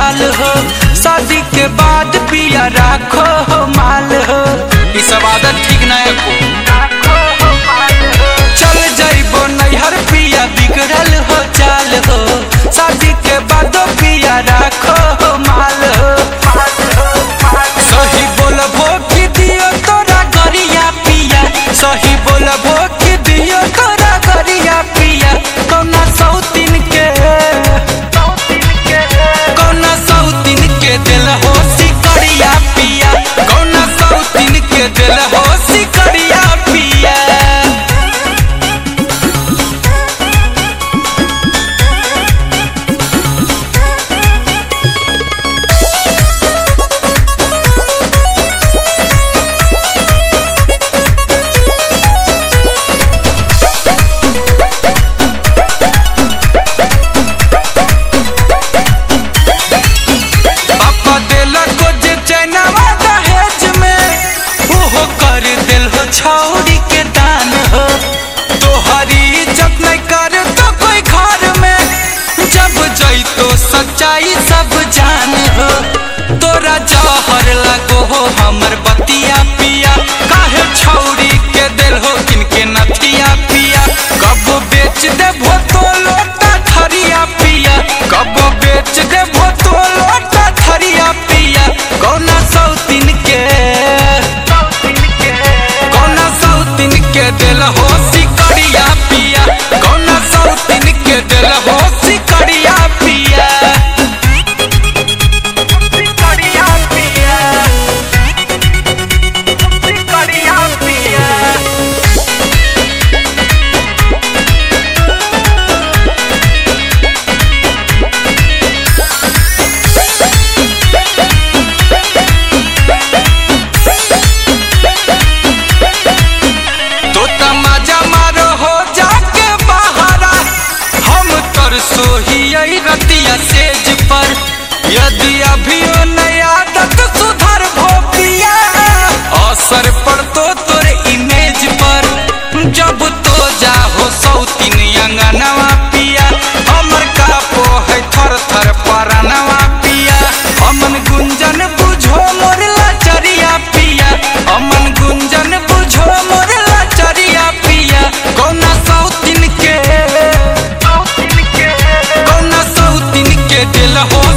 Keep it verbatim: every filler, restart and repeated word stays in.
चाल हो। शादी के बाद पिया राखो हो माल हो। ई सब आदत ठीक ना है को चल जाइबो नैहर पिया बिगड़ल हो चाल हो। शादी के बाद पिया राखो हो माल हो। सही बोलबो कि दियो तोरा गरिया पिया। सही बोलबो कि दियो तोरा गरिया पिया। कौना सौतीन के कौना सौतीन के दिल हो सिकड़िया पिया। कौना सौतीन के दिल हो सिकड़िया पिया। छौरी के दान हो तोहरी इज्जत नहीं कर तो कोई घर में। जब जइतो सच्चाई सब जान हो। तोरा जहर लगो हो हमर बतिया पिया। काहे छौरी के दिल हो किनके नथिया पिया। कब बेच देबो तो लोटा थरिया पिया। कब बेच देबो तो लोटा थरिया पिया। कौना सौतीन के के दिल हो सिकड़िया पिया। कौना सौतीन के दिल हो सिकड़िया पिया। सिकड़िया पिया सिकड़िया पिया। सोही रतिया सेज पर यदि अभियो नया आदत सुधर भोपिया। असर पड़तो तोरे इमेज पर जब तो जाहो सौतीन अंगनवा पिया। हमर कापो है थर थर परनवा पिया। अमन गुंजन बुझो मोर लाचरिया पिया। अमन गुंजन बुझो मोर लाचरिया पिया। कौना सौतीन के दिल हो